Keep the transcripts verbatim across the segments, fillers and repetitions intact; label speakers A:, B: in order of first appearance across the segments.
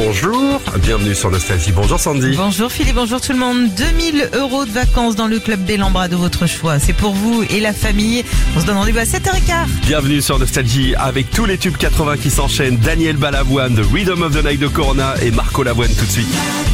A: bonjour, bienvenue sur Nostalgie. Bonjour Sandy.
B: Bonjour Philippe, bonjour tout le monde. deux mille euros de vacances dans le club Bellambra de votre choix. C'est pour vous et la famille. On se donne rendez-vous à sept heures quinze.
A: Bienvenue sur Nostalgie avec tous les tubes quatre-vingts qui s'enchaînent. Daniel Balavoine, The Rhythm of the Night de Corona et Marco Lavoine tout de suite.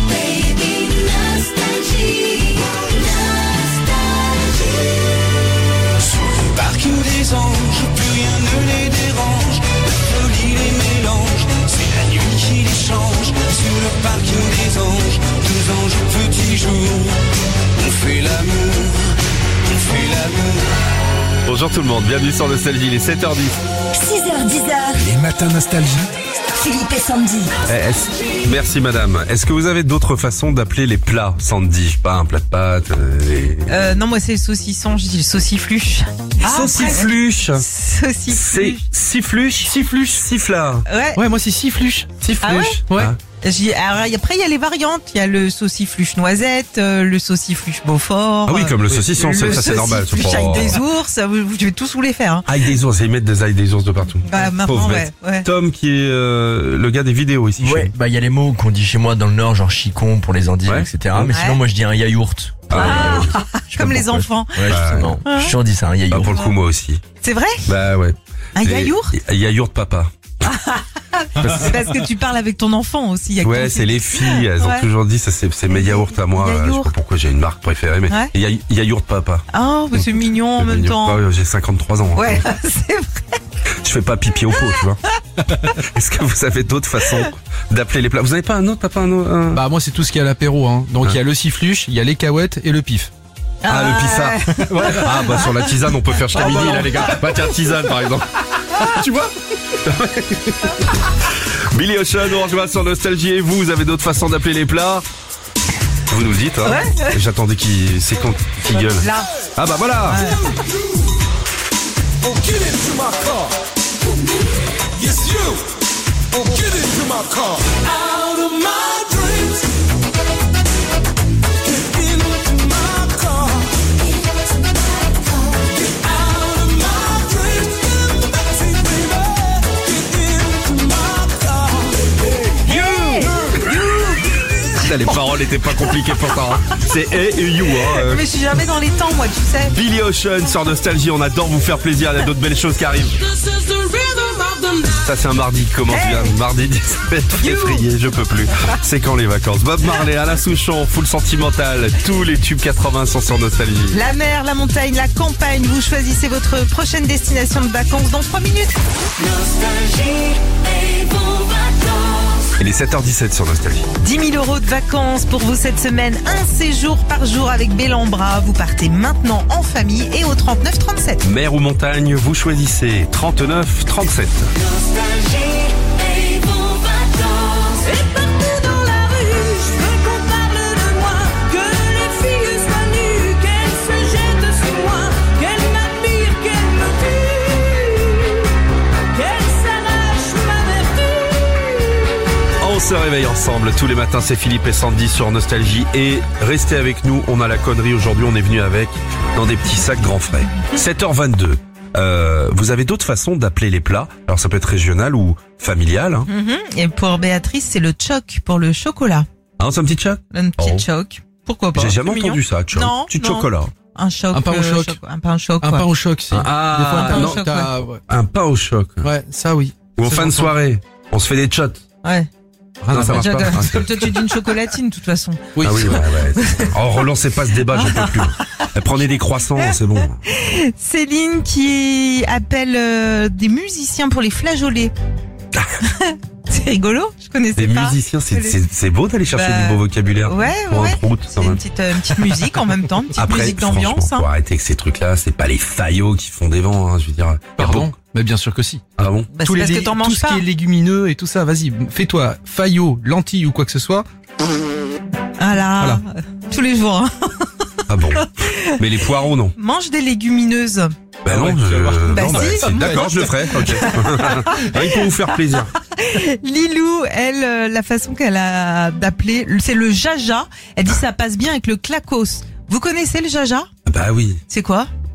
C: Parking des anges, plus rien ne les dérange. La folie les mélange, c'est la nuit qui les change. Sur le parking des anges, deux anges au petit jour. On fait l'amour, on fait l'amour.
A: Bonjour tout le monde, bienvenue sur Nostalgie, il est sept heures dix.
D: six heures dix.
E: Les matins nostalgie.
D: Philippe et Sandy.
A: Eh, est-ce- Merci madame. Est-ce que vous avez d'autres façons d'appeler les plats, Sandy? Je sais pas, un plat de pâtes, euh, les...
B: Euh, non, moi c'est le saucisson, je dis le saucifluche.
A: Saucifluche. C'est
B: Saucifluche.
A: siffluche, siffluche, sifflard.
B: Ouais.
E: Ouais, moi c'est siffluche.
A: Siffluche.
E: Ouais.
A: Ah.
B: J'y- alors, après, il y a les variantes. Il y a le saucifluche noisette, euh, le saucifluche Beaufort.
A: Ah oui, comme le saucisson,
B: le
A: ça, ça, c'est normal.
B: saucifluche
A: c'est pas-
B: avec des ours. Vous, vous devez tous vous les faire. Hein.
A: Aïe des ours, ils mettent des aïe des ours de partout.
B: Bah, maintenant,
A: Pauvre
B: ouais,
A: bête.
B: ouais.
A: Tom qui est euh, le gars des vidéos ici. chez
F: Ouais,
A: nous.
F: bah il y a les mots qu'on dit chez moi dans le Nord, genre chicon pour les endives,
A: Ouais.
F: et cetera. Mais
B: Ouais.
F: sinon, moi je dis un yaourt.
A: Ah, ouais,
B: Ah,
A: ouais.
F: Je sais
B: comme
F: pas
B: les
F: pourquoi.
B: enfants.
F: Ouais,
A: Bah,
F: justement. J'ai toujours dit ça, un
A: Bah,
F: yaourt.
A: pour le coup, moi aussi.
B: C'est vrai?
A: Bah ouais.
B: Un
A: Et-
B: yaourt?
A: et- Yaourt papa.
B: C'est parce que tu parles avec ton enfant aussi. Il y a
A: Ouais,
B: que-
A: c'est les filles, elles ont
B: Ouais.
A: toujours dit ça, c'est c'est mes yaourts à moi.
B: Yaourt.
A: Je sais pas pourquoi j'ai une marque préférée, mais
B: Ouais.
A: Ya- Yaourt papa.
B: Ah, bah, c'est mignon en même temps.
A: Bah ouais, j'ai cinquante-trois ans. hein.
B: Ouais, c'est vrai.
A: Je fais pas pipi au pot, tu vois. Est-ce que vous avez d'autres façons d'appeler les plats? Vous avez pas un autre, t'as pas un autre un-
E: Bah moi c'est tout ce qu'il y a à l'apéro. Hein. Donc il y a le siffluche, il y a les cahuètes et le pif.
A: Ah, le pifard. Ah, bah sur la tisane, on peut faire jusqu'à
E: Ah,
A: midi,
E: bah,
A: là, les gars. Bah tiens, tisane, par exemple. Tu vois Billy Ocean, on rejoint sur Nostalgie. Et vous, vous avez d'autres façons d'appeler les plats? Vous nous le dites, hein.
B: Ouais.
A: J'attendais qu'il... C'est quand qu'il gueule.
B: Là.
A: Ah bah voilà.
C: Oh, get into my car. Yes, you. Oh, get into my car. Out of my dreams. Get into my car. Get out of my dreams. Get in the backseat, baby. Get into my car.
A: Putain, les paroles étaient pas compliquées pourtant. hein. C'est A et You. Hein. euh.
B: Mais je suis jamais dans les temps, moi, tu sais.
A: Billy Ocean sur Nostalgie. On adore vous faire plaisir. Il y a d'autres belles choses qui arrivent. Ça c'est un mardi qui commence bien. Mardi dix-sept février, je peux plus. C'est quand les vacances? Bob Marley, Alain Souchon, Full Sentimental. Tous les tubes quatre-vingts sont sur Nostalgie.
B: La mer, la montagne, la campagne. Vous choisissez votre prochaine destination de vacances dans trois minutes.
C: Nostalgie et vos vacances.
A: Il est sept heures dix-sept sur Nostalgie.
B: dix mille euros de vacances pour vous cette semaine. Un séjour par jour avec Bellambra. Vous partez maintenant en famille et au trente-neuf trente-sept.
A: Mer ou montagne, vous choisissez trente-neuf trente-sept.
C: Nostalgie et vos vacances.
B: Et partout dans la rue, je veux qu'on parle de moi. Que les filles soient nues, qu'elles se jettent sur moi. Qu'elles m'admirent, qu'elles me tuent. Qu'elles s'arrachent ma vertu.
A: On se réveille ensemble tous les matins, c'est Philippe et Sandy sur Nostalgie. Et restez avec nous, on a la connerie aujourd'hui, on est venu avec dans des petits sacs grands frais. sept heures vingt-deux. Euh, vous avez d'autres façons d'appeler les plats? Alors ça peut être régional ou familial. Hein.
B: Mhm. Et pour Béatrice, c'est le choc pour le chocolat.
A: Hein, c'est un petit chat?
B: Un petit
A: Oh.
B: choc. Pourquoi pas?
A: J'ai jamais
B: C'est
A: entendu
B: mignon.
A: ça, choc.
B: Non,
A: Petit
B: non.
A: chocolat.
B: Un choc.
E: Un pain au
B: euh,
E: choc.
B: Un pain au choc.
E: Un
B: ouais.
E: pain au choc, c'est.
A: Ah,
E: Des fois, un pain
A: non,
E: au choc, t'as- ouais.
A: Un pain au choc.
E: Ouais, ça oui.
A: Ou en
E: Ça,
A: fin de
E: j'entends.
A: soirée, on se fait des shots.
B: Ouais.
E: Rien
A: Non,
E: à
A: ça
E: voir.
A: marche pas.
B: Déjà, Comme toi, tu dis une chocolatine, de toute façon.
E: Oui,
A: Ah oui,
E: c'est-
A: ouais, ouais. Oh, relancez pas ce débat, j'en peux plus. Prenez des croissants, c'est bon.
B: Céline qui appelle euh, des musiciens pour les flageolets. C'est rigolo, je connaissais
A: Des
B: pas.
A: musiciens, c'est, c'est, c'est beau d'aller chercher
B: Bah,
A: du beau vocabulaire.
B: Ouais,
A: Pour
B: ouais.
A: un prout,
B: C'est
A: quand
B: une
A: même.
B: petite, euh, une petite musique en même temps, une petite
A: Après,
B: musique d'ambiance.
A: franchement,
B: Hein.
A: faut arrêter avec ces trucs-là. C'est pas les faillots qui font des vents, hein, je veux dire. Y a
E: Pardon.
A: beaucoup-
E: Mais bien sûr que si.
A: Ah bon?
B: Bah,
E: Tous
B: c'est parce
E: les-
B: que t'en
E: tout
B: manges
E: ce
B: pas.
E: qui est légumineux et tout ça, vas-y, fais-toi faillot, lentilles ou quoi que ce soit.
B: Voilà.
E: Voilà.
B: Tous les jours. Hein.
A: Ah bon? Mais les poireaux, non.
B: Mange des légumineuses.
A: Bah
E: Ah
A: non,
E: ouais,
A: je,
E: tu vas voir.
B: Bah
A: non,
B: si,
A: c'est- d'accord, je le ferai. Ok. Rien que pour vous faire plaisir.
B: Lilou, elle, euh, la façon qu'elle a d'appeler, c'est le jaja. Elle dit ça passe bien avec le clacos. Vous connaissez le jaja?
A: Bah oui.
B: C'est quoi?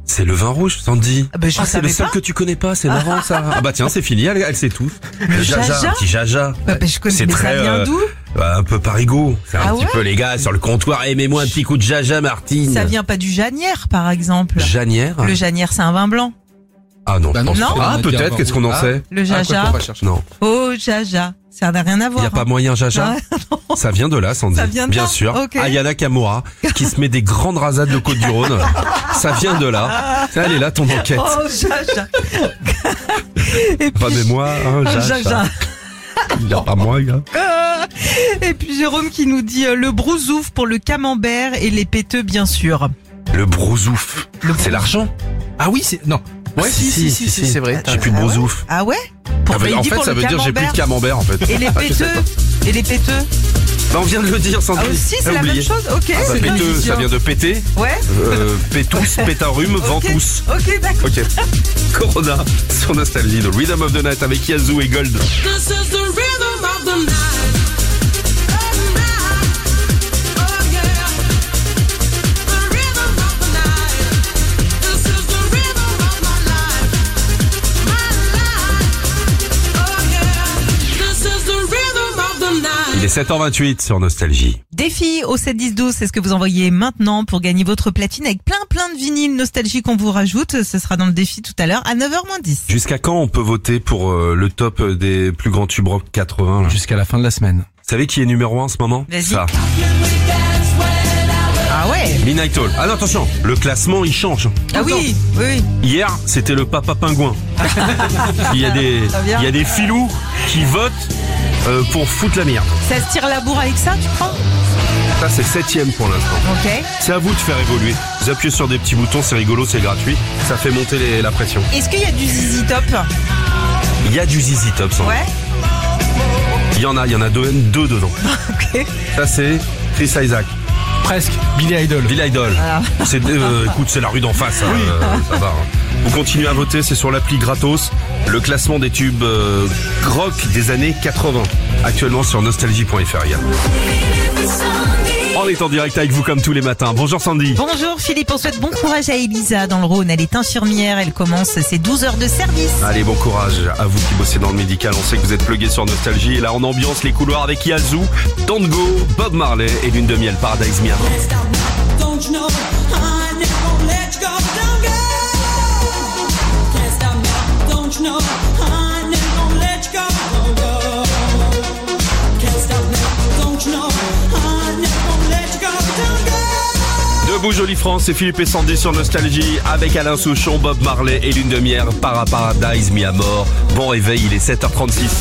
A: C'est le vin rouge, Sandy.
G: Ah, ben, je
A: ah, c'est
G: savais
A: le seul
G: pas.
A: que tu connais pas, c'est marrant ça. Ah bah tiens, c'est fini, elle, elle sait tout. Le
G: jaja
A: un petit jaja.
G: Bah, bah, je connais,
A: C'est
G: mais
A: très,
G: ça vient
A: euh,
G: d'où?
A: Bah, un peu parigo. C'est un
G: Ah
A: petit
G: ouais
A: peu les gars sur le comptoir. Aimez-moi un petit coup de jaja, Martine.
G: Ça vient pas du Janière, par exemple.
A: Janière.
G: Le Janière, c'est un vin blanc.
A: Ah non,
E: Bah
A: je
E: non,
A: pense
G: non.
A: pas. Ah
E: On a dit
A: peut-être,
E: avant.
A: qu'est-ce qu'on en
E: Ah.
A: sait?
G: Le
E: Ah, quoi
G: jaja.
E: qu'on va chercher.
A: Non.
G: Oh, jaja. Ça n'a rien à
A: Il
G: voir.
A: y a pas
G: hein.
A: moyen jaja.
G: Ah,
A: Ça vient de là, Sandy.
G: Ça vient de
A: Bien
G: là,
A: sûr.
G: ok.
A: Ayana Kamura, qui se met des grandes rasades de Côte-du-Rhône. Ça vient de là. Elle est là, ton enquête.
G: Oh, jaja. Et puis,
A: Pas-moi, hein,
G: Ah,
A: jaja.
G: jaja.
A: Il y a pas moi, gars.
G: Euh, Et puis Jérôme qui nous dit euh, le brousouf pour le camembert et les péteux, bien sûr.
A: Le brousouf. C'est l'argent?
E: Ah oui, c'est non. Ouais, si, si, si, si, c'est vrai.
A: J'ai plus de
G: Ah ouais
A: brousouf.
G: Ah ouais pour,
A: Ah bah,
G: bah, il
A: en
G: dit
A: fait,
G: pour
A: ça
G: le
A: veut dire j'ai plus de camembert, en fait.
G: Et les
A: Je sais
G: péteux
A: pas.
G: Et les péteux
A: Bah, on vient de le dire, Sandy.
G: Ah aussi, c'est
A: Ah,
G: la
A: oublié.
G: même chose. Ok.
A: Ah, bah,
G: c'est
A: péteux,
G: bien,
A: ça vient de péter.
G: Ouais.
A: Euh, pétous, pétarume,
G: Ok.
A: ventus.
G: Ok, d'accord.
A: Ok. Corona sur Nostalgie, le Rhythm of the Night avec Yazoo et Gold.
B: This is the rhythm of the night. Oh, night. Oh, yeah. The rhythm of the night. This is the rhythm of my life. My life. Oh, yeah. This is the rhythm of the night.
A: Il est sept heures vingt-huit sur Nostalgie.
G: Défi au sept dix douze, c'est ce que vous envoyez maintenant pour gagner votre platine avec plein plein de vinyles nostalgiques qu'on vous rajoute. Ce sera dans le défi tout à l'heure à neuf heures moins dix.
A: Jusqu'à quand on peut voter pour euh, le top des plus grands tubes rock quatre-vingts là? Vous
E: Jusqu'à la fin de la semaine.
A: savez qui est numéro un en ce moment?
G: Vas-y.
A: Ça.
G: Ah ouais.
A: Midnight Oil. Ah non, attention, le classement il change.
G: Ah oui, oui.
A: Hier, c'était le Papa Pingouin. il y a des,
G: Ça vient.
A: il y a des filous qui votent euh, pour foutre la merde.
G: Ça se tire la bourre avec ça, tu crois?
A: Ça, c'est septième pour l'instant.
G: Ok.
A: C'est à vous de faire évoluer. Vous appuyez sur des petits boutons, c'est rigolo, c'est gratuit. Ça fait monter les- la pression.
G: Est-ce qu'il y a du Zizi Top?
A: Il y a du Z Z Top, sans doute.
G: Ouais.
A: Il y en a, il y en a deux, deux dedans.
G: Ok.
A: Ça, c'est Chris Isaac.
E: Presque. Billy Idol.
A: Bill Idol.
G: Ah.
A: C'est, euh, écoute, c'est la rue d'en face. hein, euh, ça va. hein. Vous continuez à voter, c'est sur l'appli gratos. Le classement des tubes euh, rock des années quatre-vingts. Actuellement sur nostalgie point f r également. On est en direct avec vous comme tous les matins. Bonjour Sandy.
G: Bonjour Philippe, on souhaite bon courage à Elisa dans le Rhône. Elle est infirmière, elle commence ses douze heures de service.
A: Allez, bon courage à vous qui bossez dans le médical. On sait que vous êtes plugués sur Nostalgie. Et là, on ambiance les couloirs avec Yazoo, Don't Go, Bob Marley et Lune de Miel, Paradise Me Amor.
B: Don't you know I never gonna let you go? Don't go. Can't stop now. Don't you know I never gonna let you go? Don't go. Can't stop now. Don't you know I never gonna let you go? Don't go.
A: Debout Jolie France, c'est Philippe et Sandy sur Nostalgie avec Alain Souchon, Bob Marley et Lune de Miel, Para Paradise Me Amor. Bon réveil, il est sept heures trente-six.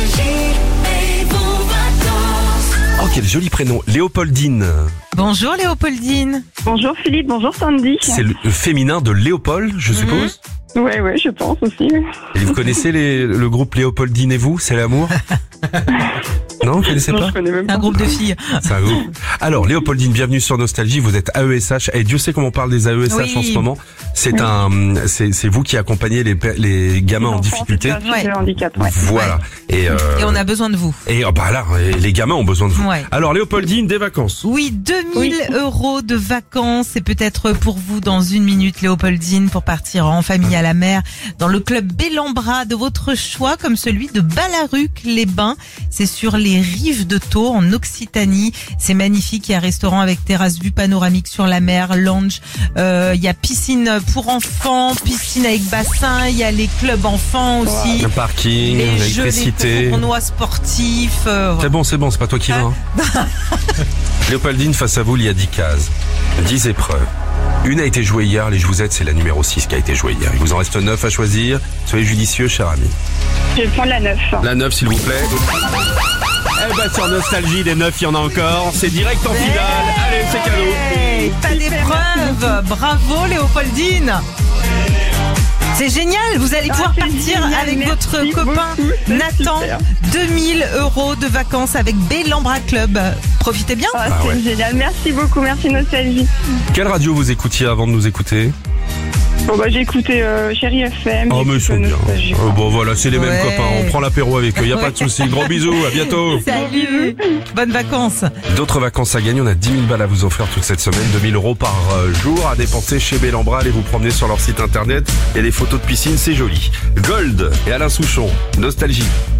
A: Oh, quel joli prénom. Léopoldine.
G: Bonjour Léopoldine.
H: Bonjour Philippe, bonjour Sandy.
A: C'est le féminin de Léopold, je suppose.
H: Ouais, ouais, je pense aussi.
A: Et vous connaissez les- le groupe Léopoldine et vous? C'est l'amour? Non, vous connaissez
H: Non,
A: pas?
H: je connais même
G: Un
H: pas.
G: groupe de filles.
A: C'est un groupe. Alors, Léopoldine, bienvenue sur Nostalgie. Vous êtes A E S H. Et Dieu sait comment on parle des A E S H
G: Oui.
A: en ce moment. C'est un, c'est, c'est vous qui accompagnez les, pe- les gamins en
H: Enfants
A: difficulté.
H: en situation de handicap, ouais.
A: Voilà. Et, euh,
G: Et on a besoin de vous.
A: et oh, bah là, et les gamins ont besoin de vous.
G: Ouais.
A: Alors, Léopoldine, des vacances.
G: Oui, deux mille euros de vacances. C'est peut-être pour vous dans une minute, Léopoldine, pour partir en famille à la mer dans le club Bellambra de votre choix, comme celui de Ballaruc-les-Bains. C'est sur les rives de Thau, en Occitanie. C'est magnifique. Il y a un restaurant avec terrasse vue panoramique sur la mer, lounge. Euh, il y a piscine pour enfants, piscine avec bassin. Il y a les clubs enfants aussi.
A: Un parking,
G: Les jeux, les
A: l'électricité.
G: tournois sportifs. euh,
A: C'est
G: voilà.
A: bon, c'est bon, c'est pas toi qui vas. hein. Léopoldine, face à vous, il y a dix cases, dix épreuves. Une a été jouée hier, les Je vous aide, c'est la numéro six qui a été jouée hier. Il vous en reste neuf à choisir. Soyez judicieux, cher ami.
H: Je vais prendre la neuf.
A: La neuf, s'il vous plaît. Eh ben, sur Nostalgie, des neuf, il y en a encore. C'est direct en finale. Allez, c'est cadeau.
G: Hey, pas d'épreuve. Bravo Léopoldine. C'est génial, vous allez
H: Ah,
G: pouvoir
H: c'est
G: partir
H: génial,
G: avec
H: merci
G: votre copain
H: beaucoup, c'est
G: Nathan.
H: super.
G: deux mille euros de vacances avec Bellambra Club. Profitez bien.
H: Ah,
A: Ah
H: c'est
A: ouais.
H: génial, merci beaucoup, merci Nostalgie.
A: Quelle radio vous écoutiez avant de nous écouter?
H: Bon, bah, j'ai écouté euh, Chéri F M.
A: Oh,
H: j'ai
A: mais ils sont
H: écouté
A: bien.
H: Nostalgie.
A: Euh, bon, voilà, c'est les mêmes
G: Ouais.
A: copains. On prend l'apéro avec eux. Y a pas de souci. Gros bisous. À bientôt.
G: Salut. Bonnes vacances.
A: D'autres vacances à gagner. On a dix mille balles à vous offrir toute cette semaine. deux mille euros par euh, jour à dépenser chez Bellambra. Allez vous promener sur leur site internet. Il y a des photos de piscine. C'est joli. Gold et Alain Souchon. Nostalgie.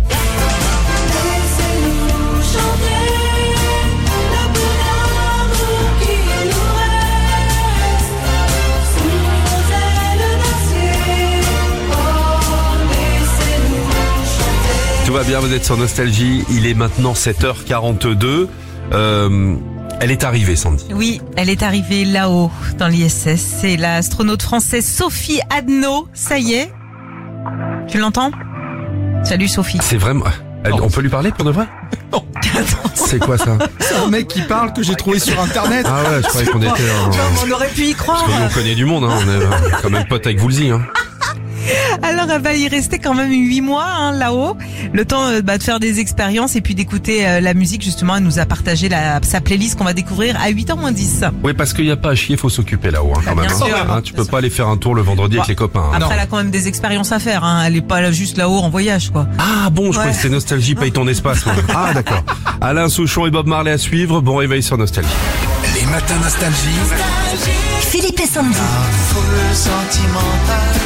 B: Laissez-nous chanter le peu d'amour qui nous reste sous nos ailes d'acier. Oh, laissez-nous chanter.
A: Tout va bien, vous êtes sur Nostalgie. Il est maintenant sept heures quarante-deux. Euh, elle est arrivée, Sandy.
G: Oui, elle est arrivée là-haut, dans l'I S S. C'est l'astronaute française Sophie Adno. Ça y est. Tu l'entends? Salut Sophie.
A: C'est vraiment... Elle- on peut lui parler pour de vrai? C'est quoi ça?
E: C'est un mec qui parle que j'ai trouvé sur internet.
A: Ah ouais, je croyais qu'on était... euh,
G: On aurait pu y croire.
A: Parce que nous, on connaît du monde, hein. On est euh, quand même potes avec Woolsey, hein.
G: Alors, elle va y rester quand même huit mois hein, là-haut. Le temps euh, bah, de faire des expériences et puis d'écouter euh, la musique. Justement, elle nous a partagé la, sa playlist qu'on va découvrir à huit heures moins dix.
A: Oui, parce qu'il n'y a pas à chier, faut s'occuper là-haut, hein, quand
G: Bah,
A: même.
G: bien
A: hein.
G: sûr.
A: Hein, tu peux pas aller faire un tour le vendredi avec
G: Bah,
A: les copains. hein.
G: Après, elle a quand même des expériences à faire. Hein. Elle est pas là, juste là-haut en voyage, quoi.
A: Ah bon, je
G: Ouais.
A: croyais que c'était Nostalgie, paye ton espace. moi. Ah d'accord. Alain Souchon et Bob Marley à suivre. Bon réveil sur Nostalgie.
C: Les matins nostalgie.
D: Philippe et Sandy.
C: Foule sentimentale.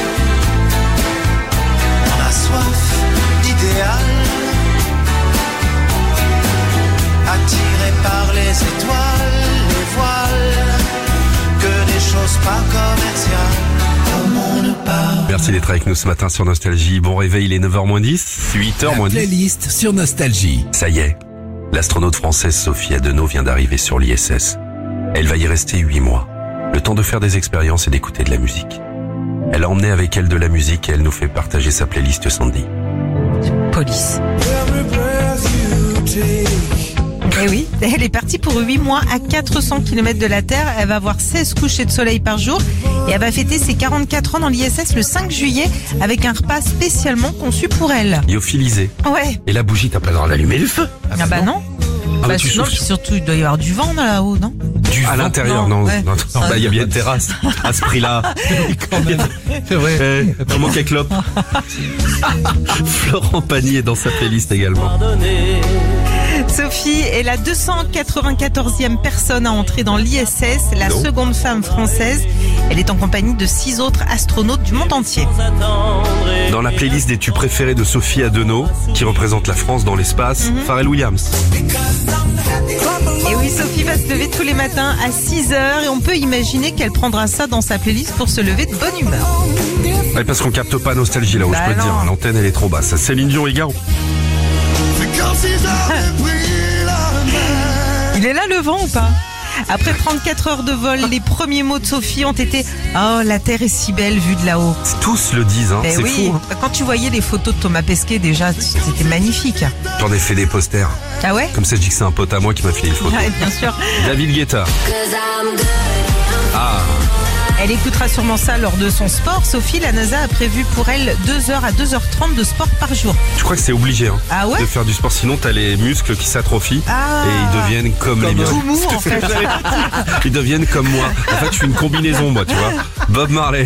C: On a soif d'idéal. Attiré par les étoiles, les voiles. Que des choses pas commerciales. Comme on nous parle.
A: Merci d'être avec nous ce matin sur Nostalgie. Bon réveil, il est neuf heures moins dix, huit heures moins dix.
C: Playlist sur Nostalgie.
A: Ça y est, l'astronaute française Sophie Adeno vient d'arriver sur l'I S S. Elle va y rester huit mois. Le temps de faire des expériences et d'écouter de la musique. Elle a emmené avec elle de la musique et elle nous fait partager sa playlist Sandy.
G: Police. Eh oui, elle est partie pour huit mois à quatre cents kilomètres de la Terre. Elle va avoir seize couchers de soleil par jour et elle va fêter ses quarante-quatre ans dans l'I S S le cinq juillet avec un repas spécialement conçu pour elle.
A: Lyophilisée.
G: Ouais.
A: Et la bougie, t'as pas le droit d'allumer le feu.
G: Ah bah non.
A: Ah,
G: Bah
A: mais tu
G: sinon,
A: souffles
G: puis surtout, il doit y avoir du vent là-haut, non?
A: du à
G: vent.
A: l'intérieur,
G: Non,
A: non.
G: ouais.
A: non, non, bah, il y a bien une terrasse à ce prix-là.
E: C'est vrai.
A: Eh, comment qu'elle clope. Florent Pagny est dans sa playlist également.
G: Sophie est la deux cent quatre-vingt-quatorzième personne à entrer dans l'I S S, la
A: Non.
G: seconde femme française. Elle est en compagnie de six autres astronautes du monde entier.
A: Dans la playlist des tubes préférés de Sophie Adeno, qui représente la France dans l'espace, Pharrell Williams.
G: Et oui, Sophie va se lever tous les matins à six heures et on peut imaginer qu'elle prendra ça dans sa playlist pour se lever de bonne humeur.
A: Ouais, parce qu'on capte pas Nostalgie là-haut,
G: Bah
A: je peux te
G: non.
A: dire. L'antenne, elle est trop basse. Céline Dion et Garou.
G: Il est là le vent ou pas? Après trente-quatre heures de vol, les premiers mots de Sophie ont été « Oh, la Terre est si belle vue de là-haut ».
A: Tous le disent, hein.
G: Eh
A: C'est
G: oui,
A: fou. Hein.
G: quand tu voyais les photos de Thomas Pesquet déjà, c'était magnifique.
A: J'en ai fait des posters.
G: Ah ouais?
A: Comme ça, je dis que c'est un pote à moi qui m'a filé une photo.
G: Ouais, bien sûr.
A: David Guetta. Ah,
G: Elle écoutera sûrement ça lors de son sport. Sophie, la NASA a prévu pour elle deux heures à deux heures trente de sport par jour.
A: je crois que c'est obligé hein,
G: Ah ouais?
A: de faire du sport, sinon t'as les muscles qui s'atrophient
G: Ah.
A: et ils deviennent comme, les miens.
G: Tout mou en fait.
A: Ils deviennent comme moi. En fait, je suis une combinaison, moi, tu vois. Bob Marley.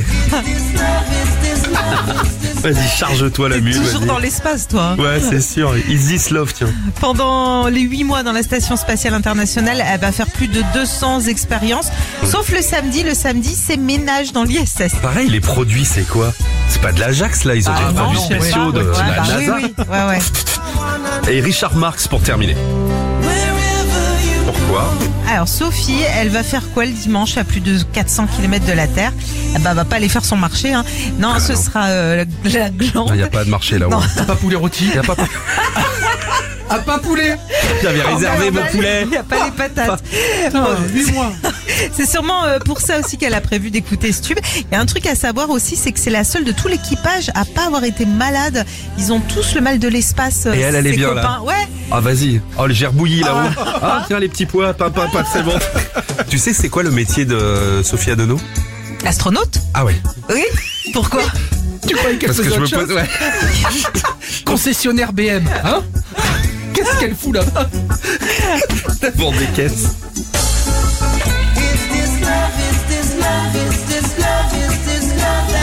A: Vas-y, charge-toi la mule.
G: Toujours
A: vas-y.
G: dans l'espace, toi.
A: Ouais, c'est sûr. Is this love, tiens.
G: Pendant les huit mois dans la Station Spatiale Internationale, elle va faire plus de deux cents expériences. Sauf le samedi. Le samedi, c'est ménage dans l'I S S.
A: Pareil, les produits, c'est quoi? C'est pas de l'Ajax, là. Ils ont
G: Ah
A: des
G: non,
A: produits
G: je sais
A: spéciaux
G: pas.
A: de
G: Ouais,
A: la
G: bah oui,
A: NASA.
G: oui. Ouais, ouais.
A: Et Richard Marx pour terminer. Pourquoi?
G: Alors Sophie, elle va faire quoi le dimanche à plus de quatre cents kilomètres de la Terre? Ah bah, elle va pas aller faire son marché, hein. Non,
A: Ah,
G: ce
A: non.
G: sera euh, la, la glande.
A: Il n'y a pas de marché là-haut.
G: Non.
E: T'as pas poulet rôti?
A: Il y a pas...
E: Ah, pas poulet.
A: J'avais réservé mon poulet.
G: Il n'y a pas les patates.
E: Putain, huit mois.
G: C'est sûrement euh, pour ça aussi qu'elle a prévu d'écouter ce tube. Il y a un truc à savoir aussi, c'est que c'est la seule de tout l'équipage à pas avoir été malade. Ils ont tous le mal de l'espace.
A: Et elle, elle est
G: ses
A: bien,
G: copains.
A: là.
G: Ouais.
A: Ah vas-y, oh le gerbouillis là-haut. Ah tiens les petits pois, papa, papa, c'est bon. Tu sais c'est quoi le métier de Sophie Adeno?
G: Astronaute?
A: Ah ouais.
G: Oui. Pourquoi?
E: Tu croyais qu'elle
A: Parce que
E: faisait
A: je me
E: autre chose?
A: pose. Ouais.
E: Concessionnaire B M, hein? Qu'est-ce qu'elle fout là-bas?
A: Pour des caisses.
B: Is this love? Is this love? Is this love? Is this love?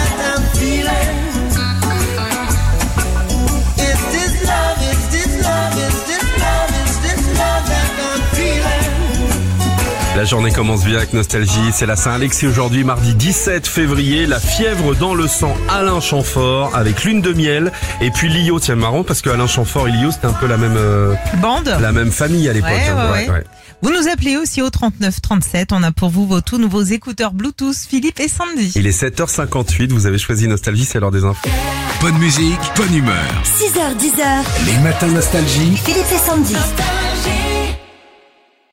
A: La journée commence bien avec Nostalgie. C'est la Saint-Alexis aujourd'hui, mardi dix-sept février. La fièvre dans le sang, Alain Chamfort avec Lune de miel. Et puis Lio, tiens, marrant parce que Alain Chamfort et Lio, c'était un peu la même euh,
G: Bande.
A: la même famille à l'époque.
G: Ouais,
A: hein.
G: ouais, ouais. Vous nous appelez aussi au trente-neuf trente-sept. On a pour vous vos tout nouveaux écouteurs Bluetooth Philippe et Sandy.
A: Il est sept heures cinquante-huit. Vous avez choisi Nostalgie, c'est l'heure des infos.
I: Bonne musique, bonne humeur.
D: six heures, dix heures.
I: Les matins nostalgie.
D: Philippe et Sandy.
B: Nostalgie.